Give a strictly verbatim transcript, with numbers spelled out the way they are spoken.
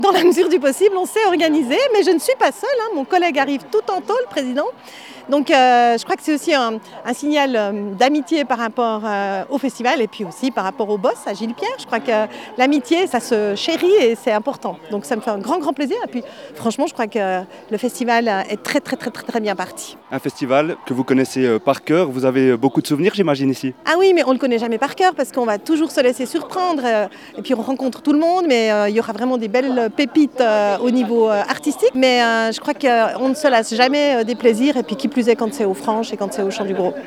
Dans la mesure du possible, on s'est organisé, mais je ne suis pas seule, hein. Mon collègue arrive tout tantôt, le président. Donc euh, je crois que c'est aussi un, un signal euh, d'amitié par rapport euh, au festival et puis aussi par rapport au boss, à Gilles Pierre. Je crois que l'amitié, ça se chérit et c'est important. Donc ça me fait un grand, grand plaisir. Et puis franchement, je crois que le festival est très, très, très, très, très bien parti. Un festival que vous connaissez par cœur, vous avez beaucoup de souvenirs, j'imagine, ici. Ah oui, mais on ne le connaît jamais par cœur parce qu'on va toujours se laisser surprendre. Euh, et puis on rencontre tout le monde, mais euh, il y aura vraiment des belles pépites euh, au niveau euh, artistique. Mais euh, je crois qu'on ne se lasse jamais euh, des plaisirs et puis qui plus est quand c'est aux Franches et quand c'est au Chant du Gros.